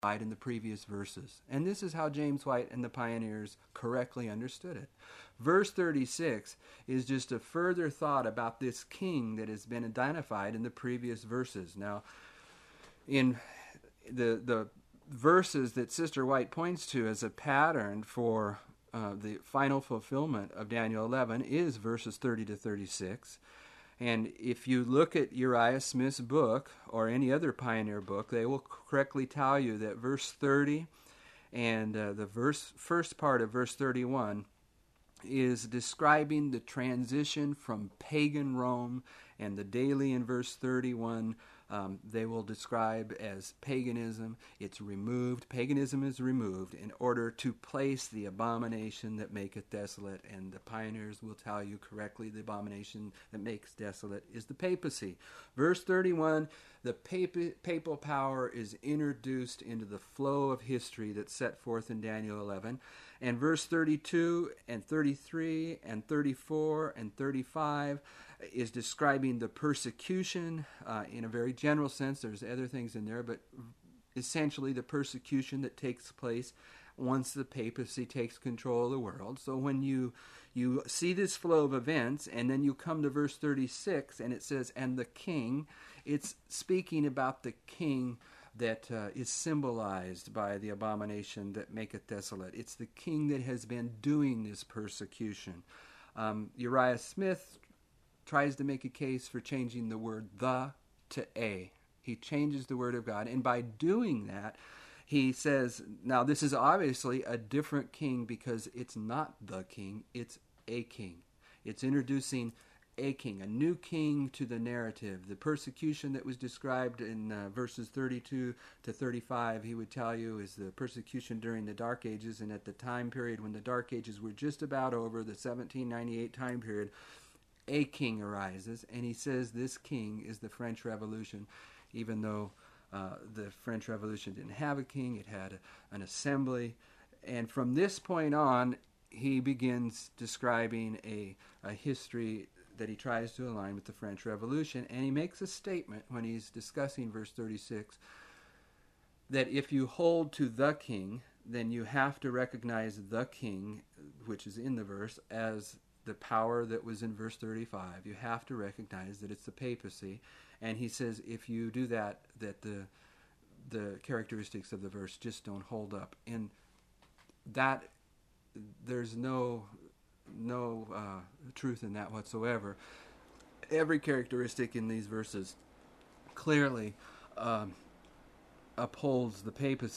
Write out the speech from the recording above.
in the previous verses. And this is how James White and the pioneers correctly understood it. Verse 36 is just a further thought about this king that has been identified in the previous verses. Now, in the verses that Sister White points to as a pattern for the final fulfillment of Daniel 11 is verses 30 to 36. And if you look at Uriah Smith's book or any other pioneer book, they will correctly tell you that verse 30 and the first part of verse 31 is describing the transition from pagan Rome, and the daily in verse 31 they will describe as paganism. It's removed. Paganism is removed in order to place the abomination that maketh desolate. And the pioneers will tell you correctly the abomination that makes desolate is the papacy. Verse 31, the papal power is introduced into the flow of history that's set forth in Daniel 11. And verse 32 and 33 and 34 and 35 is describing the persecution in a very general sense. There's other things in there, but essentially the persecution that takes place once the papacy takes control of the world. So when you see this flow of events, and then you come to verse 36, and it says, and the king, it's speaking about the king that is symbolized by the abomination that maketh desolate. It's the king that has been doing this persecution. Uriah Smith tries to make a case for changing the word the to a. He changes the word of God, and by doing that, he says, now this is obviously a different king because it's not the king, it's a king. It's introducing a king, a new king to the narrative. The persecution that was described in verses 32 to 35, he would tell you, is the persecution during the Dark Ages, and at the time period when the Dark Ages were just about over, the 1798 time period, a king arises, and he says this king is the French Revolution, even though the French Revolution didn't have a king, it had an assembly. And from this point on, he begins describing a history that he tries to align with the French Revolution. And he makes a statement when he's discussing verse 36 that if you hold to the king, then you have to recognize the king, which is in the verse, as the power that was in verse 35. You have to recognize that it's the papacy. And he says if you do that, that the characteristics of the verse just don't hold up. And that, there's no truth in that whatsoever. Every characteristic in these verses clearly upholds the papacy.